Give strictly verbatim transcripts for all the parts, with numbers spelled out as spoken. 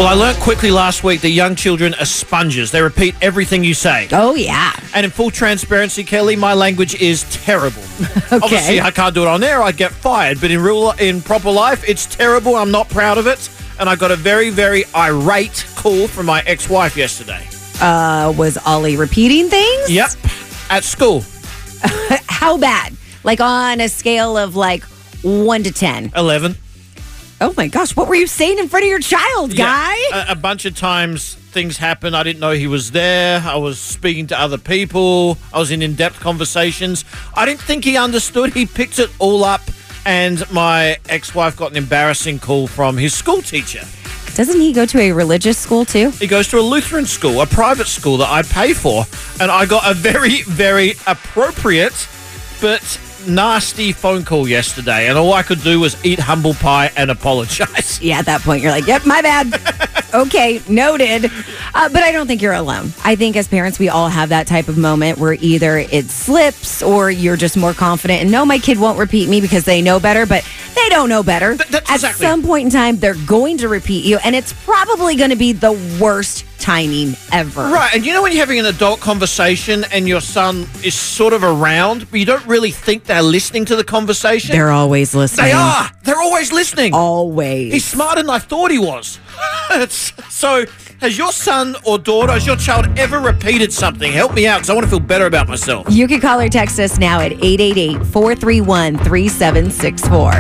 Well, I learnt quickly last week that young children are sponges. They repeat everything you say. Oh, yeah. And in full transparency, Kelly, my language is terrible. Okay. Obviously, I can't do it on air. I'd get fired. But in real, in proper life, it's terrible. I'm not proud of it. And I got a very, very irate call from my ex-wife yesterday. Uh, was Ollie repeating things? Yep. At school. How bad? Like on a scale of like one to ten? eleven. Oh my gosh, what were you saying in front of your child, guy? Yeah, a, a bunch of times things happened. I didn't know he was there. I was speaking to other people. I was in in-depth conversations. I didn't think he understood. He picked it all up, and my ex-wife got an embarrassing call from his school teacher. Doesn't he go to a religious school too? He goes to a Lutheran school, a private school that I pay for, and I got a very, very appropriate but nasty phone call yesterday, and all I could do was eat humble pie and apologize. Yeah, at that point, you're like, yep, my bad. Okay, noted. Uh, but I don't think you're alone. I think as parents, we all have that type of moment where either it slips or you're just more confident and no, my kid won't repeat me because they know better, but they don't know better. Th- that's At exactly. some point in time, they're going to repeat you, and it's probably going to be the worst timing ever. Right, and you know when you're having an adult conversation and your son is sort of around, but you don't really think they're listening to the conversation? They're always listening. They are. They're always listening. Always. He's smarter than I thought he was. It's, so, has your son or daughter, has your child ever repeated something? Help me out, because I want to feel better about myself. You can call or text us now at eight eight eight, four three one, three seven six four.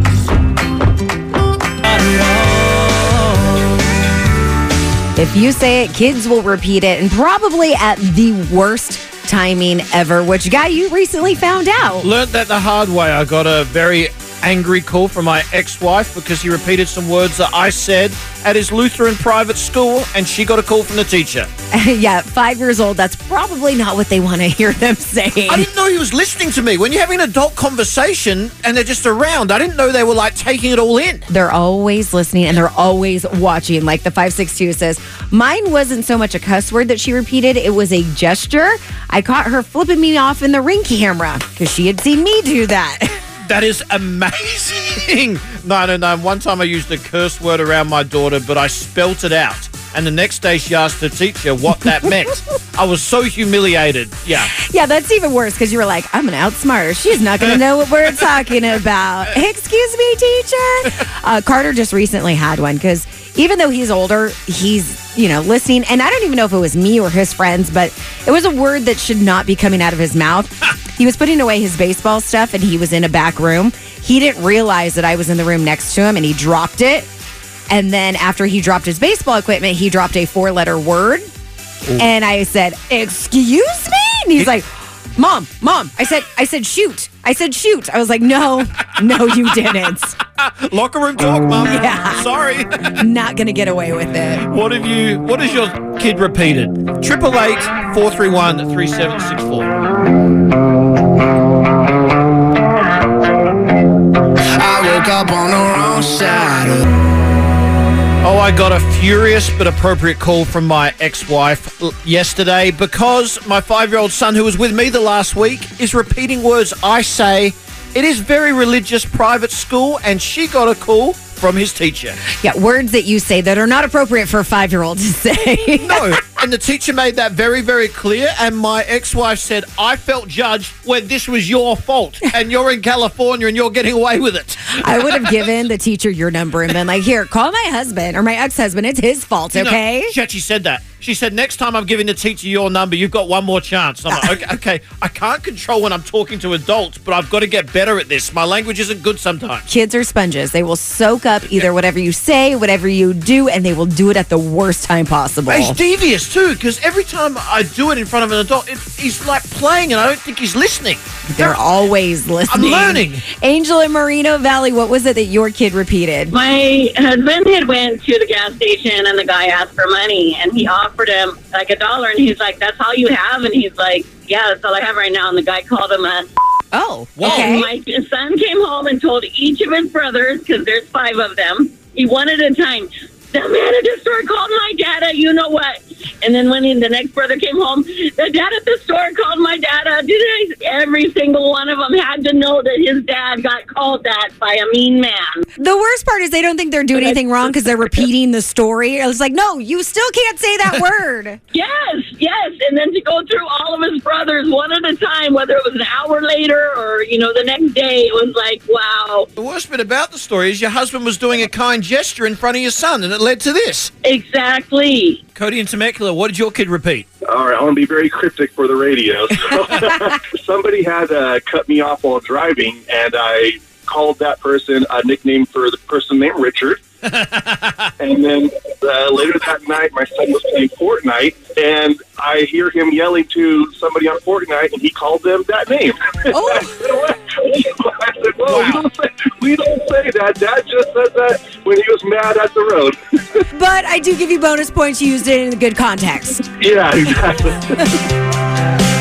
If you say it, kids will repeat it, and probably at the worst timing ever, which, guy, you recently found out. Learned that the hard way. I got a very angry call from my ex-wife because he repeated some words that I said at his Lutheran private school, and she got a call from the teacher. Yeah, five years old, that's probably not what they want to hear them saying. I didn't know he was listening to me. When you're having an adult conversation and they're just around, I didn't know they were like taking it all in. They're always listening and they're always watching. Like the five six two says, mine wasn't so much a cuss word that she repeated. It was a gesture. I caught her flipping me off in the Ring camera because she had seen me do that. That is amazing. No, no, no. One time I used a curse word around my daughter, but I spelt it out. And the next day she asked her teacher what that meant. I was so humiliated. Yeah. Yeah, that's even worse because you were like, I'm going to outsmart her. She's not going to know what we're talking about. Excuse me, teacher. Uh, Carter just recently had one because even though he's older, he's, you know, listening. And I don't even know if it was me or his friends, but it was a word that should not be coming out of his mouth. He was putting away his baseball stuff and he was in a back room. He didn't realize that I was in the room next to him and he dropped it. And then after he dropped his baseball equipment, he dropped a four-letter word. Ooh. And I said, excuse me? And he's like, Mom, Mom. I said, I said, shoot. I said, shoot. I was like, no, no, you didn't. Locker room talk, Mom. Yeah. Sorry. Not going to get away with it. What have you, what has your kid repeated? Triple eight, four three one, three seven six four. I woke up on the wrong side of Oh, I got a furious but appropriate call from my ex-wife yesterday because my five-year-old son who was with me the last week is repeating words I say. It is very religious private school, and she got a call from his teacher. Yeah, words that you say that are not appropriate for a five-year-old to say. No, and the teacher made that very, very clear, and my ex-wife said, I felt judged when this was your fault, and you're in California and you're getting away with it. I would have given the teacher your number and been like, here, call my husband or my ex-husband. It's his fault, okay? You know, she actually said that. She said, next time I'm giving the teacher your number, you've got one more chance. I'm like, okay, okay, I can't control when I'm talking to adults, but I've got to get better at this. My language isn't good sometimes. Kids are sponges. They will soak up either whatever you say, whatever you do, and they will do it at the worst time possible. He's devious, too, because every time I do it in front of an adult, it, he's like playing, and I don't think he's listening. They're, They're always listening. I'm learning. Angel in Moreno Valley, what was it that your kid repeated? My husband had went to the gas station, and the guy asked for money, and he offered him like a dollar, and he's like, that's all you have? And he's like, yeah, that's all I have right now. And the guy called him a... Oh, okay. And my son came home and told each of his brothers, because there's five of them, he one at a time, the man at the store called my dad a you know what. And then when he, the next brother came home, the dad at the store called my dad out. Every single one of them had to know that his dad got called that by a mean man. The worst part is they don't think they're doing anything wrong because they're repeating the story. It's like, no, you still can't say that word. Yes, yes. And then to go through all of his brothers one at a time, whether it was an hour later or, you know, the next day, it was like, wow. The worst bit about the story is your husband was doing a kind gesture in front of your son, and it led to this. Exactly. Cody in Temecula, what did your kid repeat? All right, I want to be very cryptic for the radio. So, somebody had uh, cut me off while driving, and I called that person a nickname for the person named Richard. And then uh, later that night, my son was playing Fortnite, and I hear him yelling to somebody on Fortnite, and he called them that name. Oh. I said, well, wow. we, don't say, we don't say that. Dad just said that when he was mad at the road. But I do give you bonus points. You used it in a good context. Yeah, exactly.